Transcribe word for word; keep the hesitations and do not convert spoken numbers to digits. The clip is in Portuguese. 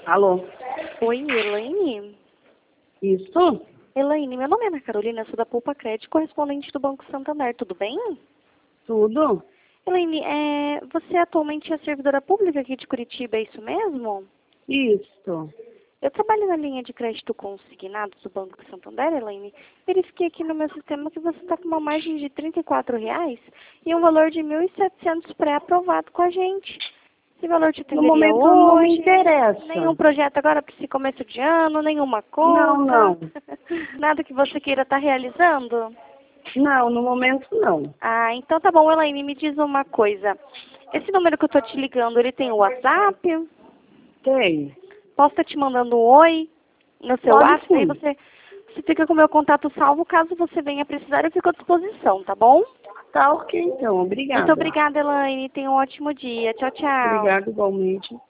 Alô? Oi, Elaine? Isso? Elaine, meu nome é Ana Carolina, sou da Poupa Crédito, correspondente do Banco Santander, tudo bem? Tudo? Elaine, é, você atualmente é servidora pública aqui de Curitiba, é isso mesmo? Isso. Eu trabalho na linha de crédito consignado do Banco Santander, Elaine. Verifiquei aqui no meu sistema que você está com uma margem de trinta e quatro reais e um valor de mil e setecentos pré-aprovado com a gente. Esse valor te No atenderia momento não me hoje? interessa. Nenhum projeto agora para esse começo de ano, nenhuma Não, conta? não. Nada que você queira estar realizando? Não, no momento não. Ah, então tá bom, Elaine, me diz uma coisa. Esse número que eu tô te ligando, ele tem o WhatsApp? Tem. Posso estar te mandando um oi no seu Pode WhatsApp? Aí sim. você, você fica com o meu contato salvo, caso você venha precisar, eu fico à disposição, tá bom? Tá ok então, Muito obrigada. obrigada, Elaine. Tenha um ótimo dia. Tchau, tchau. Obrigada igualmente.